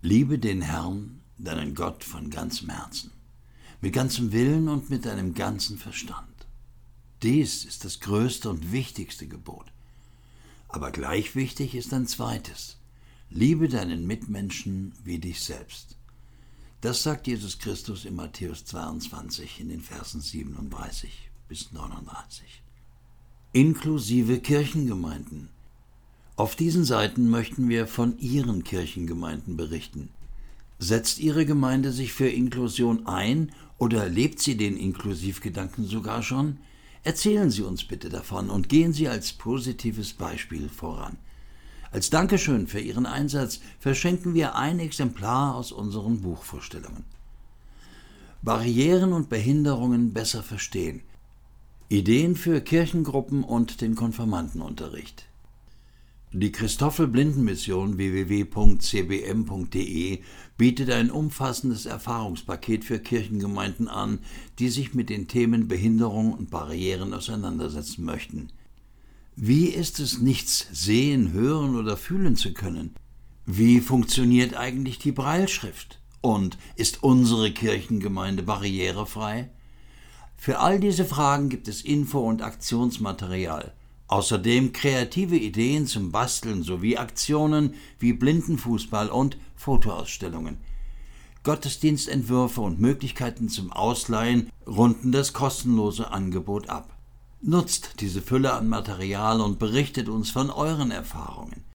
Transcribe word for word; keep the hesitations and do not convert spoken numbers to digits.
Liebe den Herrn, deinen Gott, von ganzem Herzen, mit ganzem Willen und mit deinem ganzen Verstand. Dies ist das größte und wichtigste Gebot. Aber gleich wichtig ist ein zweites: Liebe deinen Mitmenschen wie dich selbst. Das sagt Jesus Christus in Matthäus zweiundzwanzig in den Versen siebenunddreißig bis neununddreißig. Inklusive Kirchengemeinden. Auf diesen Seiten möchten wir von Ihren Kirchengemeinden berichten. Setzt Ihre Gemeinde sich für Inklusion ein oder lebt sie den Inklusivgedanken sogar schon? Erzählen Sie uns bitte davon und gehen Sie als positives Beispiel voran. Als Dankeschön für Ihren Einsatz verschenken wir ein Exemplar aus unseren Buchvorstellungen. Barrieren und Behinderungen besser verstehen. Ideen für Kirchengruppen und den Konfirmandenunterricht. Die Christoffel-Blinden-Mission w w w punkt c b m punkt d e bietet ein umfassendes Erfahrungspaket für Kirchengemeinden an, die sich mit den Themen Behinderung und Barrieren auseinandersetzen möchten. Wie ist es, nichts sehen, hören oder fühlen zu können? Wie funktioniert eigentlich die Brailleschrift? Und ist unsere Kirchengemeinde barrierefrei? Für all diese Fragen gibt es Info- und Aktionsmaterial. Außerdem kreative Ideen zum Basteln sowie Aktionen wie Blindenfußball und Fotoausstellungen. Gottesdienstentwürfe und Möglichkeiten zum Ausleihen runden das kostenlose Angebot ab. Nutzt diese Fülle an Material und berichtet uns von euren Erfahrungen.